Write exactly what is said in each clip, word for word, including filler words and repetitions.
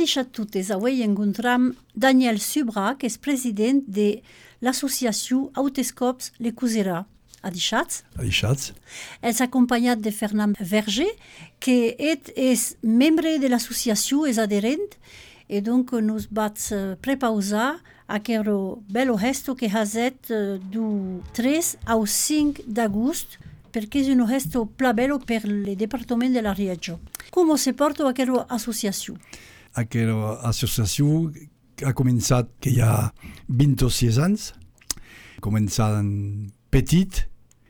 deixat totes, avui encontram Daniel Subra, que és president de l'associació Autescops Le Couserà. A deixats? A deixats. És acompanyat de Fernand Verger, que és membre de l'associació, és adherent, e donc nos vaig prepausar aquest bello gesto que ha set du tres au cinc d'agost, perché è un gesto pla bello per il Departament de la Reggio. Come si porta aquesta associació? Aquesta associació ha començat que hi ha vint-i-sis anys, començat petit,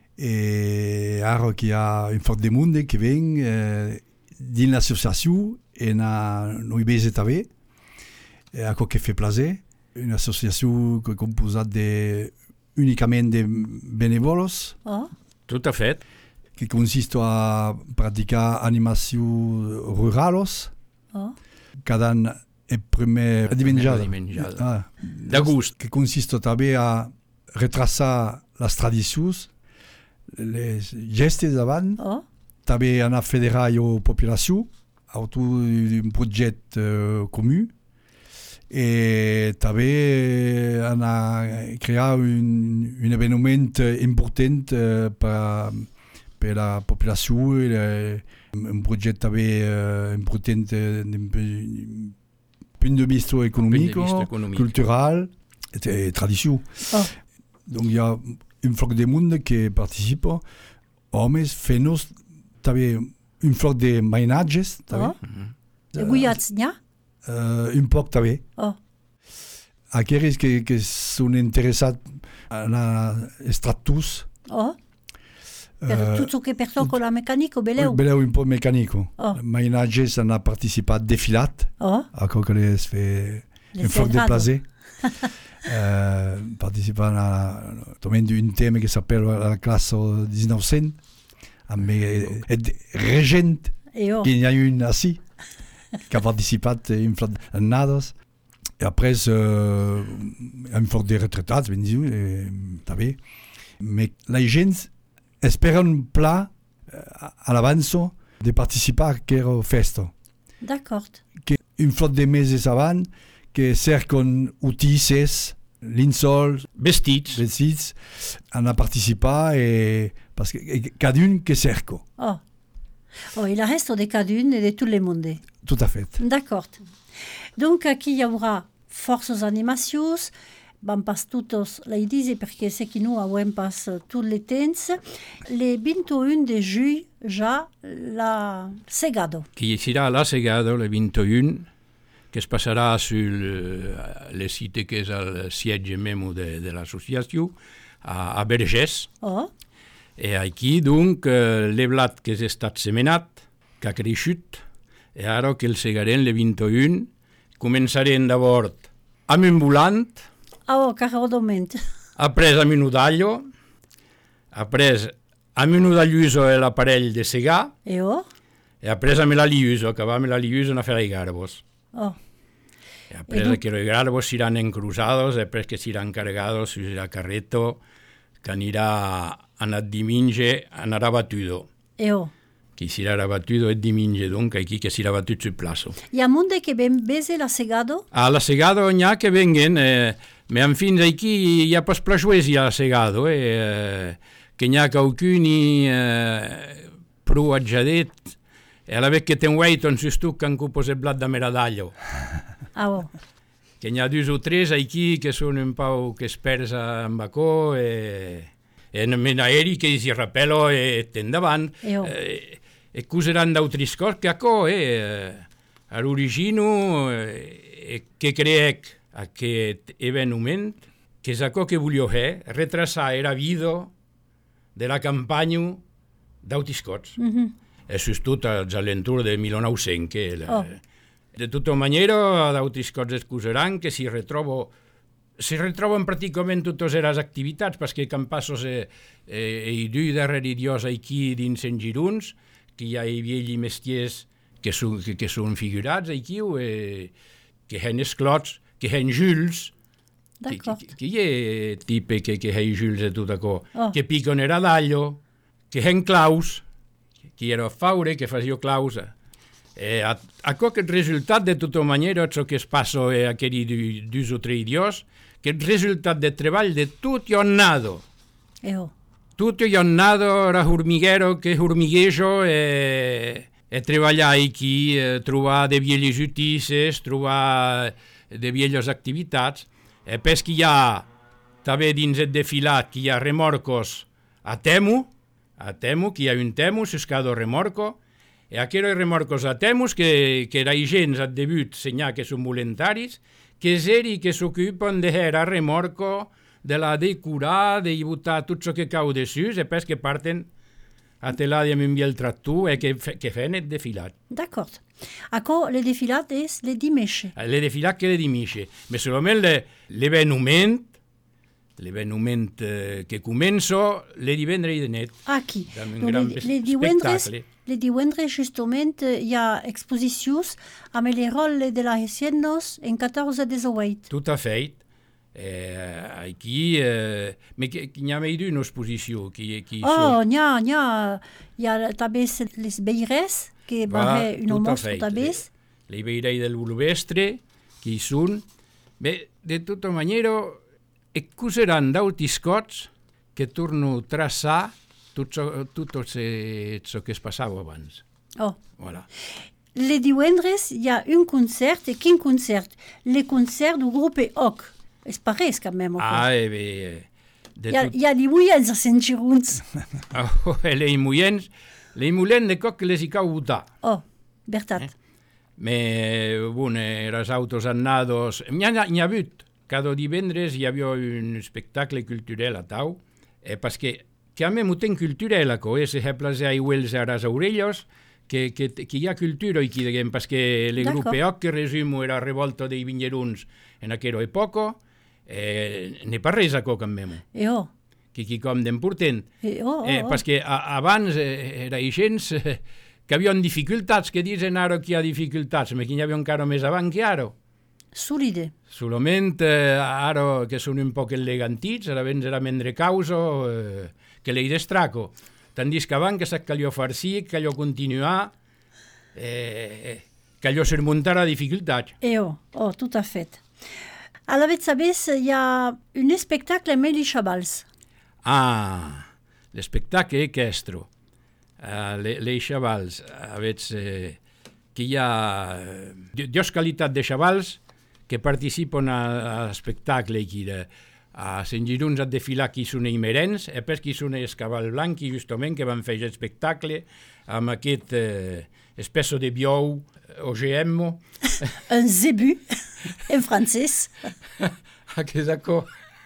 e ara que hi ha un fort de monde que ven eh, dins l'associació e na noi bese també, això que fa plaer, una associació que és composat de, únicament de benevolos, oh. Tot a fet. Que consiste a praticar animacions rurals, oh. cada any el primer dimenjada, ah, d'agost, que consiste també a retraçar les tradicions, les gestes davant, oh. també anar a federar la populació, autour d'un projecte uh, comú, e també anar a crear un, un esdeveniment important uh, per, per la populació, uh, un projecte també uh, important d'un punt de vista econòmic, cultural et tradició. Oh. Donc hi ha un floc de monde que participa, homes, fenos, també un floc de mainatges, també. Oh. Mm-hmm. De guiats, n'hi ha? Uh, un poc també. Oh. Aquells que, que són interessats en estratus. Oh. Per uh, tot el que pertoca la mecànica, beleu? Beleu un poc mecànic. Oh. Mainatges han participat defilat. Oh. Això que es fa un floc de plaer. uh, participant a també d'un tema que s'appelle la classe dinou cent, amb el regent, oh. que n'hi ha un així, que ha participat en floc d'anades. Et après, euh, un floc de retraitats, ben diu, eh, també. Mais la gent esperen pla eh, a l'abans de participar a aquesta festa. D'acord. Que un floc de mesos abans, que cerquen utisses, linsols, vestits, vestits, han a participar et parce que cada un que cerca. Oh. Oh, il reste de cada un et de tout le monde. Tout à fait. D'accord. Donc, aquí hi haurà forces animacions, van pas totes les dies, perquè sé que no ho hem pas tot el temps. Le vint-i-un de juny, ja la Segado. Qui serà la Segado, le vint-i-un, que es passarà sur le, le site que és el siège memo de, de l'associació, a, a Vergès. Oh. I aquí, donc, l'he blat que és estat semenat, que ha creixut, i ara que el segarem le vint-i-un, començarem d'abord amb un volant, oh, carodament. après amb un udallo, après amb un udalluso e l'aparell de segar, e oh? e après amb l'aliuso, que va amb l'aliuso a fer els garbos. Oh. E après e que els garbos seran encruzados, e après que seran cargados sur la carreto, que anirà anat diumenge, anarà batudo. E oh? Que serà batudo el diumenge, donc aquí que serà batut sul plazo. Hi ha monde que ven bese la Segado? A la Segado n'hi ha que venguen, eh, ma fins aquí hi ha pas plajuesi a la Segado, eh, que n'hi ha qualcuni eh, prou atjadet, e a la vez que ten Waiton sus tu que han composet blat de meradallo. Ah, oh. Que n'hi ha dos o tres aquí que són un pau que es persa en bacó, e, e en aeri que si rapelo e endavant, e oh. eh, e cuseran d'autres coses que acò, eh, a l'origino, eh, que crec aquest eveniment, que és acò que volia fer, retrasar la vida de la campanya d'Autiscots. Mm-hmm. E sobretot als alentours de mil nou-cents, que la, oh. de tota manera d'Autiscots es cuseran que si retrobo si retroben pràcticament totes les activitats, perquè quan passos eh, eh, i du darrere dios aquí dins en Giruns, que hi ha vells mestiers que són, que, que són figurats aquí, eh, que han esclots, que han Jules, que, que, que hi ha tipe que, que han Jules de tot això, oh. que piquen era d'allo, que han Claus, que era Faure, que facia Claus, Eh, a, a qualche risultato di tutta maniera ciò che spasso è a quelli di due o tre dios, che il risultato del lavoro di tutti hanno nato. E oh. Tutti hanno nato da hormiguero che hormigueggio e, e lavorare qui, eh, trovare delle vieille giustizie, trovare delle vieille attività. E perché hi ha, també dins el defilat, que hi ha remorcos a Temu, a Temu, que hi ha un Temu, sus cada remorco, e aquells remorcos a Temus, que, que era gens al debut senyar que són voluntaris, que és ells que s'ocupen de a remorco, de la decorar, de botar tot el que cau dessus, e pes que parten a telar amb un el tractor e que, que fan el defilat. D'accord. Acò le defilat és le dimanche. Le defilat que le dimanche. Ma solament l'evenement, l'evenement eh, que comença le divendres de net. Aquí. Amb un Donc, gran le, le divendres, spectacle. le divendres, justament, hi ha exposicions amb el rol de la Hessiennos en catorze desoit. Tot a fet. Eh, aquí, eh, mais qu'il n'y a pas une exposition qui, qui Oh, n'hi ha, n'hi ha, hi ha també les beires, que va haver una mostra també. Les beires del Bulvestre, qui són, bé, de tota manera, accusaran d'altres cots que torno a traçar tot el que es passava abans. Oh. Voilà. Le divendres hi ha un concert, e quin concert? Le concert du grup Oc. Es pareix, quand même. Ah, eh bé... Hi ha, tot... hi ha les mullens a Sant Giruns. Oh, les mullens, les mullens de coc que les hi cau votar. Oh, veritat. Eh? Mais, bon, els autos annados... N'hi ha, n'hi ha hagut. Cada divendres hi havia un espectacle culturel a Tau, eh, perquè que a mi m'ho ten culturel, co, eh, se heples a iguals a les orelles, que, que, que hi ha cultura aquí, diguem, perquè el grup Oc, que resumo, era revolta dei vigneruns en aquella època, Eh, ne pas res a coc amb memo. E oh. Que qui com d'important. E oh, oh, eh, oh. Perquè a, abans eh, era gens eh, que havien dificultats, que diuen ara que hi ha dificultats, ma que hi havia encara més avant que ara. Solide. Solament eh, ara que són un poc elegantits, ara vens era mendre causa eh, que l'hi destraco. Tandis que abans que sap que allò farcí, que allò continuar, eh, que allò surmuntar a dificultats. E oh, oh, tot a fet. A la vez, sabés, hi ha un espectacle amb els xavals. Ah, l'espectacle equestre. Uh, les, les xavals, a veure, eh, que hi ha eh, dos qualitats de xavals que participen a, a l'espectacle aquí. De, a Sant Giruns a desfilar qui són els merens, e pes qui són els cavals blancs, justament, que van fer l'espectacle amb aquest eh, espesso de biou, O G M. Un zébu, en francès. Aquest acò.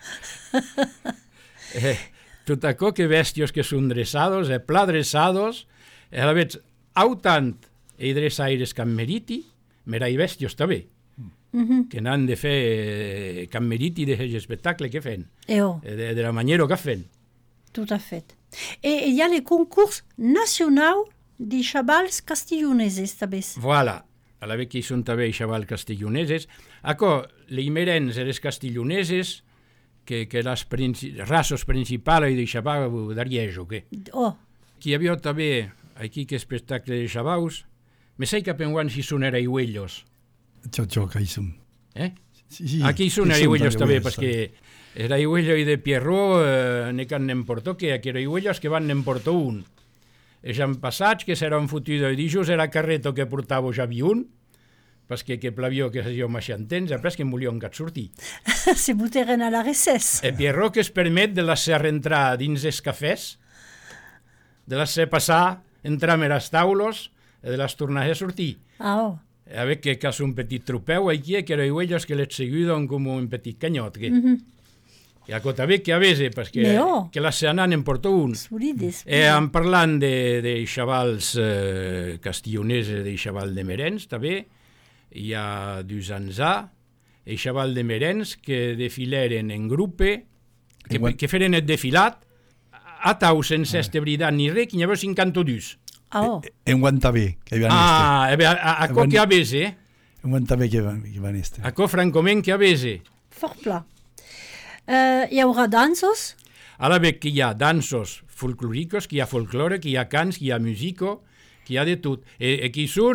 eh, tot acò que bèsties que són dreçados, eh, pla dreçados, e a la vez, au tant e dreçaires can meriti, mera i bèsties també, mm-hmm. que n'han de fer eh, can meriti d'espectacle que fan, e oh. de, de la manera que fan. Tot a fet. E hi ha el concurs nacional de xavals castelloneses, també. Voilà. A la vez que hi són també xavals castelloneses. Acò, les merens i les castelloneses, que, que les princi races principals de xavals d'Ariejo, que. Oh. Qui hi havia també, aquí que espectacle de xavals, me sé que penguant si són araigüellos. Ciò, ciò, que hi són. Eh? Sí, sí, aquí són araigüellos també, perquè els araigüellos de Pierrot eh, ne que n'emportó, que aquí araigüellos que van n'emportó un. Els han passats que s'eren fotidos i dijos era carreto que portava ja vi un, perquè que plavió que s'hi maixantens, après que molion que sortir. Se boteren a la recés. E Pierrot que es permet de les ser entrar dins els cafès, de les ser passar, entrar a les taules, i de les tornar a sortir. Ah, oh. A veure que és un petit tropeu aquí, que eren ells que les seguiden com un petit canyot. Que... Mm-hmm. I a cota bé que a vegades, perquè Leo. que la Seanan en portó un. Solides. E en parlant de, de xavals eh, castelloneses, de xaval de merens, també, hi ha dos anys a, i xaval de merens que desfileren en grupe, que, que feren el desfilat, a tau sense ah. estebridat ni res, que n'hi havia cinquanta-dos. Ah, oh. En Guantabé, que van ah, este. Ah, a, a, a co que a vese. En Guantabé que van, que van este. A co francament que a vese. Fort pla. Uh, hi haurà dansos? A la vez que hi ha dansos folclóricos, que hi ha folklore, que hi ha cants, que hi ha musico, que hi ha de tot. E, e qui són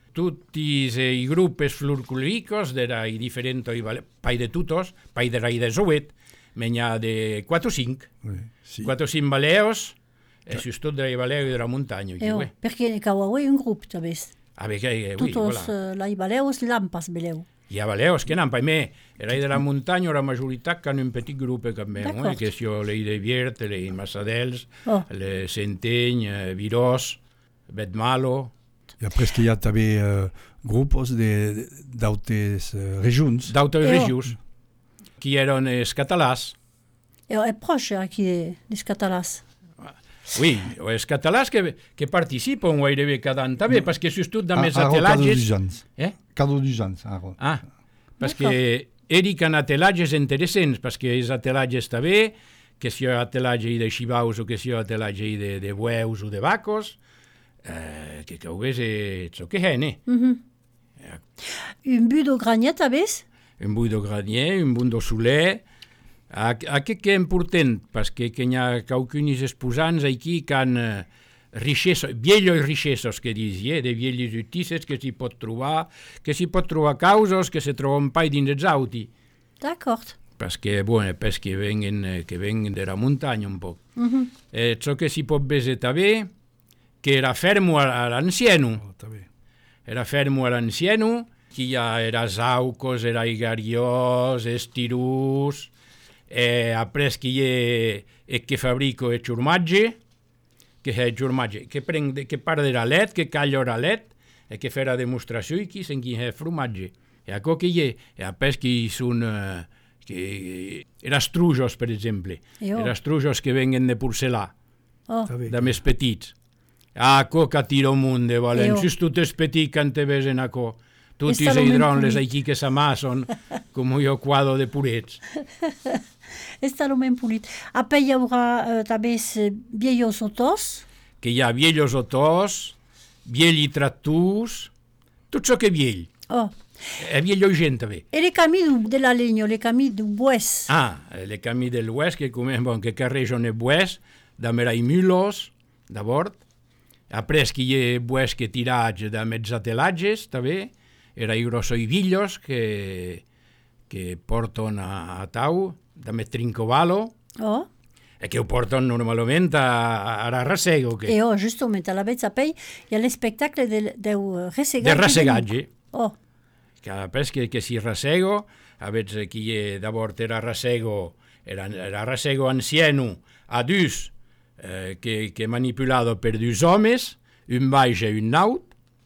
tutti i gruppi folclóricos de i differenti pai de tutos, pai de rai de Zoet, menya de quattro o cinque, Oui, sì. quattro o cinque baleos, e su sto dei baleo della montagna. E oh, perché Kawaii un gruppo, tabes. Ah, perché, oui, Tutos voilà. uh, la baleus lampas beleu. Hi ha baleos que n'han, per me, rai de la muntanya, la majoritat que han un petit grup també, D'accord. eh? Que si jo l'Ei de Viert, les Massadels, Oh. les Centeny, eh, Virós, Betmalo, Et après, il y a també uh, grupos de, d'autres uh, regions. d'altres Eh, oh. regions, qui eren els catalans. E oh, è proche aquí de, des catalans. Oui, els catalans que, que participen gairebé cada any també, perquè surtot de més A- a Ro atelatges... Cadodujans. Eh? Cadodujans, a Ro. Ah, perquè eric en atelatges interessants, perquè els atelatges també, que si hi ha atelatge de xivaus o que si hi ha atelatge de, de bueus o de vacos, eh, que caugués és el que hene. Mm-hmm. Un but de granier, tabes? Un bull de granier, un bull de soler. Aquest que és important, perquè que hi ha qualcuns exposants aquí que han eh, richessos, viejos richessos que disie, de vieilles utices que s'hi pot trobar, que s'hi pot trobar causos que se troben pai dins els auti, D'accord. perquè, bueno, perquè vengono, eh, che vengono della montagna un po'. Mm-hmm. E ciò che si può vedere també, che era fermo all'anziano, Oh, també. era fermo all'anziano, chi era saucos, era i gariós, estirús, e après chi è, e che fabbrico il formatge, che è il formatge, che prende, che parte della let, che caglia la let, e che fa la dimostrazione chi se chi è il formatge. E a chi è, e après chi sono, che, era strujos, per esempio, Jo. era strujos che vengono de porcelà, Oh. També. de més petits. A co que tira un de valent, Jo. si tu t'es petit que te ves en aco, tutti Esta i lo drones m'impulit. aquí que s'amassen, com jo quadro de purets. Està lo même pulit. Après, hi haurà uh, tabes uh, viejos otos. Que hi ha viejos otos, viegli tractors, tot això que è viell. Oh. E vieglio gent també. E les camis du, de la legno, les camis du bois. Ah, le camí del Oest, que come, bon, que carregen el Oest, de merai mulos, de bord. Après, que hi ha Oest que tirats de mezzatelatges, també. Era i grossoi villos que, que porten a, a tau, de met trincovalo, Oh. e che ho portano normalmente a, a Rassego, che E oh, justament, a la vez après, il y a le spectacle del, del uh, ressegatge. del Rassegaggi. Oh. Que après que, que si Rassego, avets qui è d'abord era Rassego, era, era Rassego anciano, adus, eh, che, che manipulato per due homes, un baix e un naut,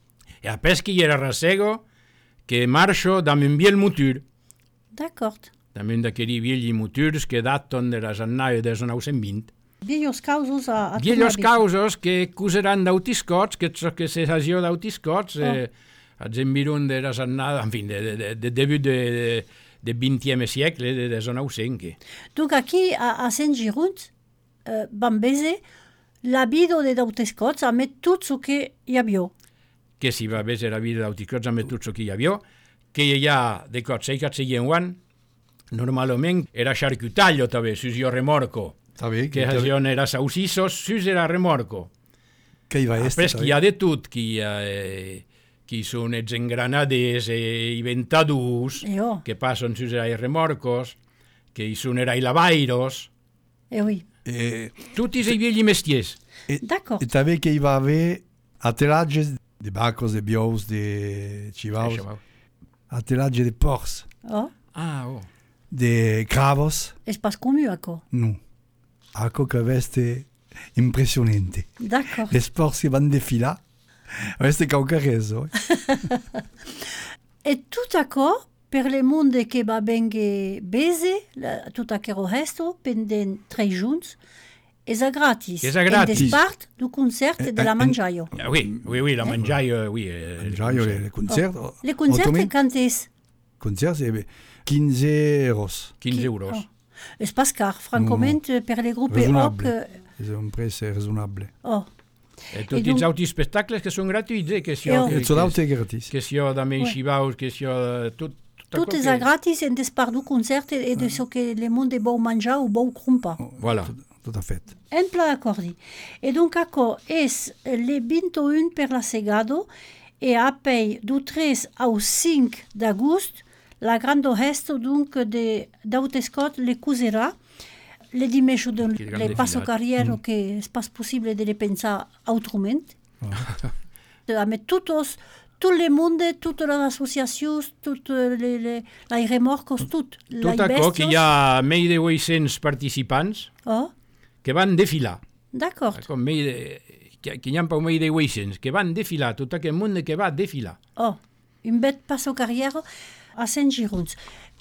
e après qui era Rassego, che marxo dam un biel motor, D'accord. dam un d'aquells viegli motors que daten de les annaves de nou cents vint. Viejos causos a, a Viejos tornar causos que cuseran d'autiscots, que so que se sasió d'autiscots, eh, als environs de les annades, en fin, de, de, de, de debut de, de, de vingtième siècle, de, de nou cents. Donc aquí, a, a Saint-Gironde, uh, van bese la vida de d'autescots amb tot ce que hi havia. Que si va veure la vida d'autiscots amb tot el que hi havia, que hi ha de cots i cots i en normalment era charcutaglio també, sus jo remorco, També, que que, hasion era saucissos, sus era remorco. que hi va Après, este, que hi ha de tot, que hi ha... Eh, qui són els engranaders e i ventadurs, E oh, que passen sus els remorcos, que hi són els lavairos, e oui. E, tutti i viegli mestiers. e, D'accord. e també que hi va haver atelatges de vacos, de bious, de chivaus, atelatge de porcs, Oh, Ah, oh. de cravos, és pas comú, aco. no. Algo que veste impressionante. D'accord. Les porcs que van defilar, veste caucareso. E tot aco, per le monde che va bengue bese, la, tot aquero resto, pendent tre junts, és a gratis. És a gratis. En despart du concert Eh, de la eh, mangiaio. Ah, oui, oui, oui, la mangiaia, oui. Eh, Mangiaio, le, le concert. Oh. Le concert autrement, quand és? concert, c'est quinze euros. quinze euros. Oh. És pas car, francament, per les groupes hoc... Raisonnable. eh, C'est un prix raisonnable. Oh, E tutti donc- els altres spectacles que són gratuïts, eh, que si E ho... oh. Que, Il sold out est gratis. que si ho de menxivaus, que si ho... Tot, tot, tot és a gratis en despart du concert e, e de ce que le monde bou manjar ou bou crumpa. Voilà. Tout à fait. En pla accordi. E donc aco és le vingt et un per la segado e apoi du tres au cinc d'agost la grande resto donc de d'autescot le cusera le dimanche de le passo carrière mm. que è pas possible de le pensar autrament. Oh. Amb totos tot le monde, totes les associacions, tots les, les, les remorcos, tot. Tot això que hi ha més de vuit-cents participants oh. que van desfilar. D'acord. Com de, que, que hi ha més de vuit-cents que van desfilar, tot aquest món que va desfilar. Oh, un bet passo carrière à Saint-Girons.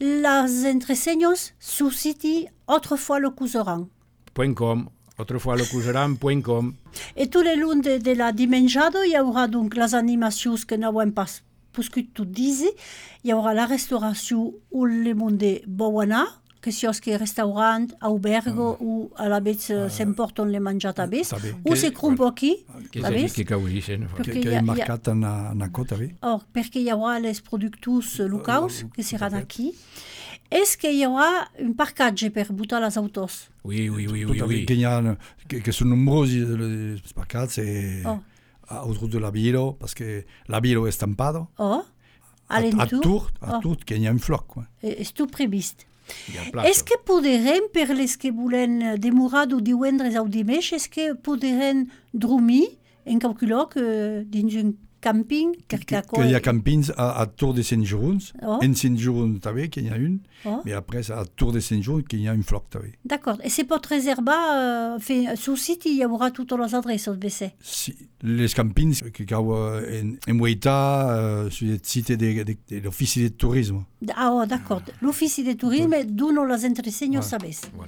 Les entresenyes susciti autrefois le couseran. Point com. Autrefois le couseran point com. Et tous les lunds de, de la dimenjada, il y aura donc les animations que n'avons pas puscut tout dise. Il y aura la restauration où le monde boana, que si c'est restaurant, albergo ah. ou à la bête ah. s'emportent les mangiat a bête, ou c'est crumpo aquí, a bête. Que caurisen. Que est marcat en a côte, oui. Or, parce qu'il y aura les productus locaux que seran aquí. Est-ce qu'il y aura un parcatge per buttar les autos? Oui, oui, oui, oui. oui. Que, y a, que, que sont nombreux les parcatges oh. autour de la Bielo, parce que la Bielo est stampado. Oh. À, à Tours, à oh. Tours, qu'il y a un floc. Est tout prévist. Est-ce que podrem, per les que volen demorar du divendres au dimanche, est-ce que podrem dormir en calculant que dins un camping? Que, que y a campings à, à Tours de Saint-Girons, oh. en Saint-Girons també, qu'il y a une, oh. mais après à Tours de Saint-Girons, qu'il y a un floc també. D'accord. Et c'est pot réserver, euh, sur le site, il y aura toutes les adresses au B C? Si, les campings que y a en, en Moïta, euh, sur le site de, de, de l'Office de tourisme. Ah, oh, d'accord. L'Office de tourisme, d'où nous les entresenyes ouais. sabés. Voilà.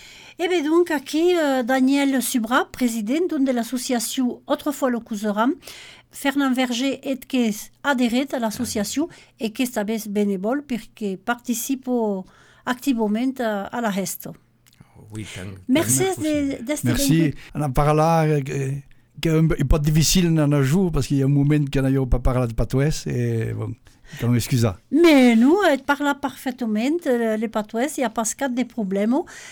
Et bien donc, aquí, euh, Daniel Subra, président de l'association Autrefois le Couseram, Fernand Verger est que adhéré à l'association et qui est també bénévole perquè participe activement à, à la resto. Oui, tant, merci de, de Merci. On a parlé que, que un, un peu difficile dans un jour parce qu'il y a un moment qu'on n'a pas parlé de patois et bon, qu'on excuse. Mais nous, on parle parfaitement les patois, il n'y a pas de problème.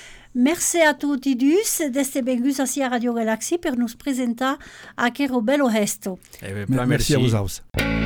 Merci a tutti dus d'este vengus ací a Radio Galaxy per nos presentar aquero bello resto. Eh, merci a vosaltres.